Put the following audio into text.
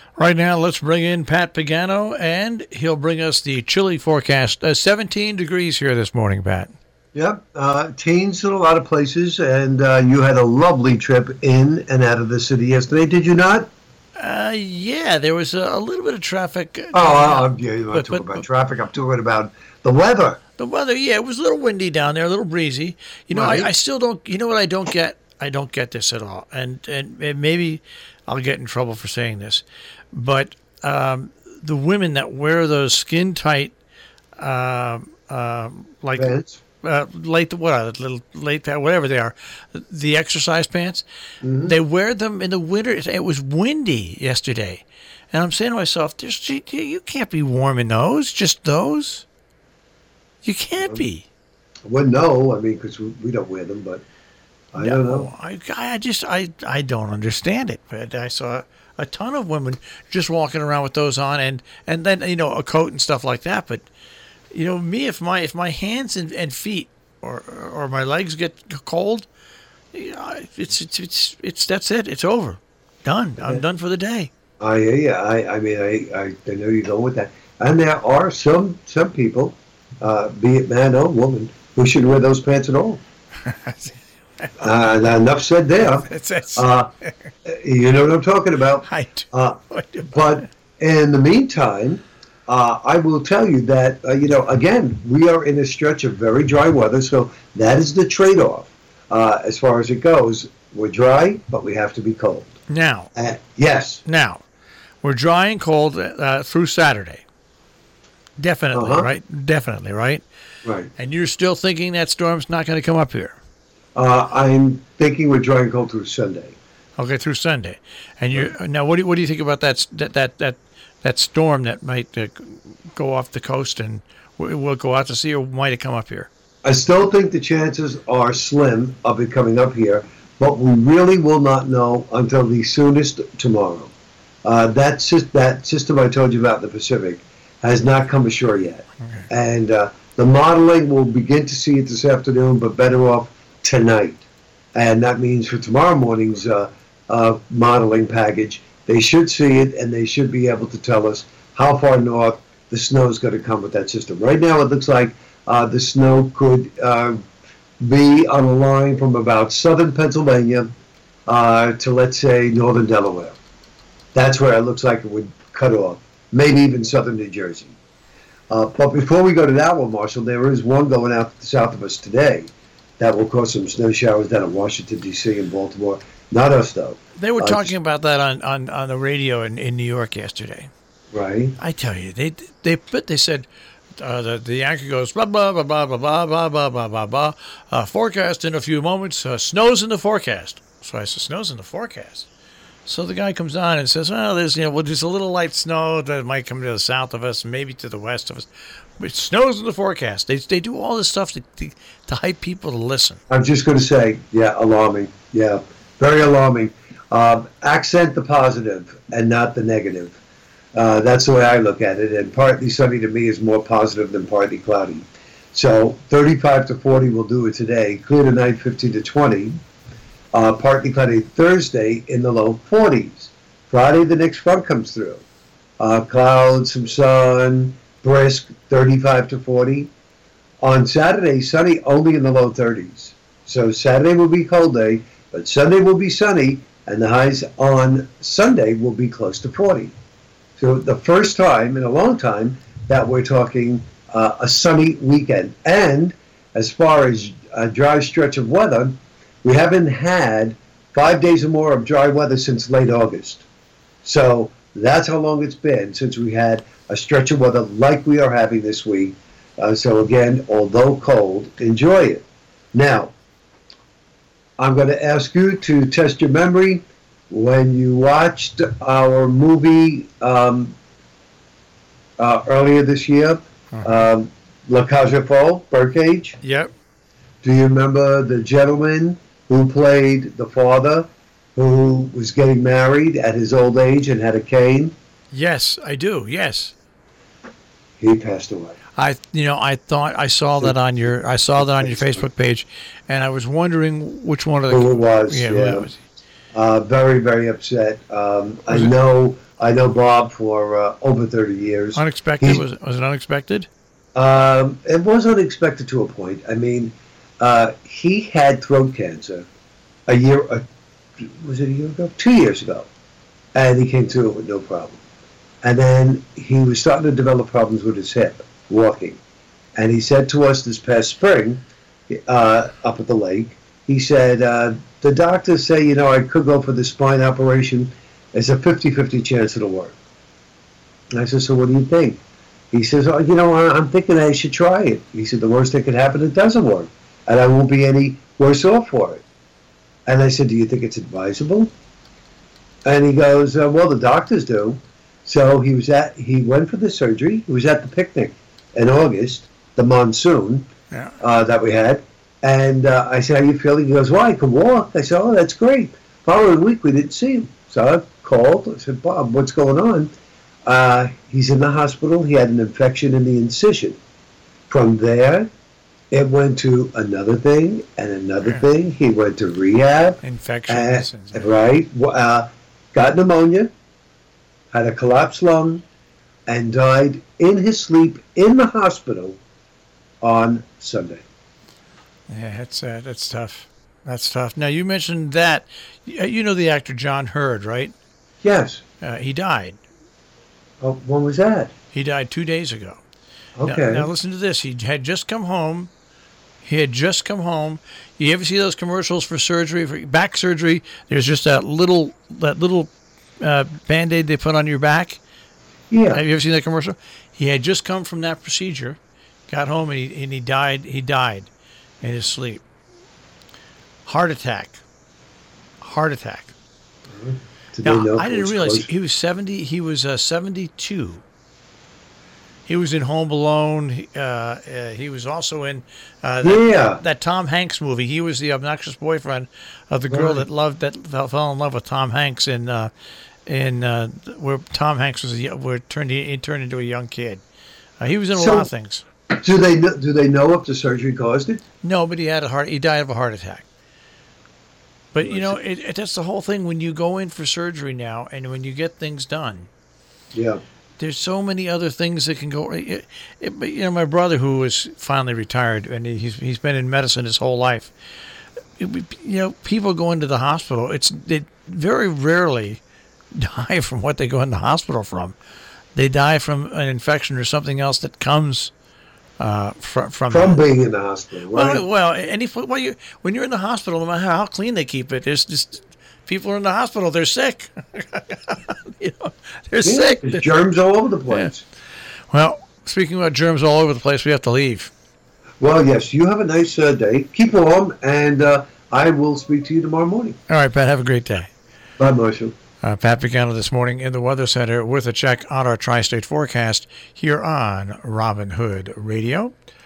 Right now, let's bring in Pat Pagano, and he'll bring us the chilly forecast. 17 degrees here this morning, Pat. Yep, teens in a lot of places, and you had a lovely trip in and out of the city yesterday, did you not? Yeah, there was a little bit of traffic. Yeah, you're not talking about traffic. I'm talking about the weather. The weather, yeah, it was a little windy down there, a little breezy. You know, Right. I still don't. You know what I don't get? I don't get this at all, and maybe I'll get in trouble for saying this, but the women that wear those skin tight, like Pants. late what are they, little late whatever they are, the exercise pants. They wear them in the winter. It was windy yesterday, and I'm saying to myself, you can't be warm in those. Just those. You can't be. Well, no, I mean, because we don't wear them, but I don't know. I don't understand it. But I saw a ton of women just walking around with those on, and then a coat and stuff like that. But me, if my hands and feet or my legs get cold, it's that's it. It's over. Done. I'm done for the day. I hear you. I mean, I know you go with that. And there are some people, be it man or woman, who should wear those pants at all. Enough said there. You know what I'm talking about. I do. But in the meantime, I will tell you that, again, we are in a stretch of very dry weather, so that is the trade-off as far as it goes. We're dry, but we have to be cold. Now. Yes. Now, we're dry and cold through Saturday. Definitely, right? Definitely, right? Right. And you're still thinking that storm's not going to come up here? I'm thinking we're dry and cold through Sunday. Okay, through Sunday. And now, what do you think about that storm that might go off the coast and we'll go out to sea, or might it come up here? I still think the chances are slim of it coming up here, but we really will not know until the soonest tomorrow. That system I told you about in the Pacific has not come ashore yet. Okay. And the modeling, will begin to see it this afternoon, but better off tonight. And that means for tomorrow morning's modeling package, they should see it, and they should be able to tell us how far north the snow is going to come with that system. Right now, it looks like the snow could be on a line from about southern Pennsylvania to, let's say, northern Delaware. That's where it looks like it would cut off. Maybe even southern New Jersey. But before we go to that one, Marshall, there is one going out to the south of us today that will cause some snow showers down in Washington, D.C. and Baltimore. Not us, though. They were talking about that on the radio in New York yesterday. Right. I tell you, they said the anchor goes blah blah blah blah blah blah blah blah blah blah blah. Forecast in a few moments. Snows in the forecast. So I said, snows in the forecast. So the guy comes on and says, "Well, there's a little light snow that might come to the south of us, maybe to the west of us, but it snows in the forecast." They do all this stuff to hype people to listen. I'm just going to say, yeah, alarming. Yeah, very alarming. Accent the positive and not the negative. That's the way I look at it. And partly sunny to me is more positive than partly cloudy. So 35 to 40 will do it today. Clear tonight, 15 to 20. Partly cloudy Thursday in the low 40s. Friday, the next front comes through. Clouds, some sun, brisk, 35 to 40. On Saturday, sunny only in the low 30s. So Saturday will be a cold day, but Sunday will be sunny, and the highs on Sunday will be close to 40. So the first time in a long time that we're talking a sunny weekend. And as far as a dry stretch of weather, we haven't had 5 days or more of dry weather since late August. So that's how long it's been since we had a stretch of weather like we are having this week. So again, although cold, enjoy it. Now, I'm going to ask you to test your memory. When you watched our movie earlier this year, La Cage aux Folles, Birdcage. Yep. Do you remember the gentleman who played the father who was getting married at his old age and had a cane? Yes, I do. Yes. He passed away. I thought I saw that on your Facebook page, and I was wondering which one of the who it was. Yeah. Who it was. Very, very upset. I know I know Bob for over 30 years. Unexpected? Was it unexpected? It was unexpected to a point. I mean, he had throat cancer was it a year ago? 2 years ago. And he came through it with no problem. And then he was starting to develop problems with his hip, walking. And he said to us this past spring, up at the lake, he said, the doctors say, I could go for the spine operation. There's a 50-50 chance it'll work. And I said, so what do you think? He says, I'm thinking I should try it. He said, the worst that could happen, it doesn't work. And I won't be any worse off for it. And I said, do you think it's advisable? And he goes, well, the doctors do. So he went for the surgery. He was at the picnic in August, the monsoon that we had. And I said, how are you feeling? He goes, well, I can walk. I said, oh, that's great. Following week, we didn't see him. So I called. I said, Bob, what's going on? He's in the hospital. He had an infection in the incision. From there, it went to another thing and another thing. He went to rehab. Infections. Right. Got pneumonia, had a collapsed lung, and died in his sleep in the hospital on Sunday. Yeah, that's tough. That's tough. Now, you mentioned that. You know the actor John Hurd, right? Yes. He died. Oh, when was that? He died 2 days ago. Okay. Now listen to this. He had just come home. You ever see those commercials for surgery, for back surgery? There's just that little Band-Aid they put on your back. Yeah. Have you ever seen that commercial? He had just come from that procedure, got home, and he died. He died in his sleep. Heart attack. Now, I didn't realize he was 70. He was 72. He was in Home Alone. He was also in that Tom Hanks movie. He was the obnoxious boyfriend of the girl that fell in love with Tom Hanks in where Tom Hanks was he turned into a young kid. He was in a lot of things. Do they know if the surgery caused it? No, but he died of a heart attack. But that's the whole thing when you go in for surgery now, and when you get things done. Yeah. There's so many other things that can go. But my brother, who is finally retired, and he's been in medicine his whole life. People go into the hospital. They very rarely die from what they go in the hospital from. They die from an infection or something else that comes from being in the hospital. Right? When you're in the hospital, no matter how clean they keep it, there's just people are in the hospital. They're sick. They're sick. There's germs all over the place. Yeah. Well, speaking about germs all over the place, we have to leave. Well, yes. You have a nice day. Keep warm, and I will speak to you tomorrow morning. All right, Pat. Have a great day. Bye, Marshall. Pat Pagano this morning in the Weather Center with a check on our tri-state forecast here on Robin Hood Radio.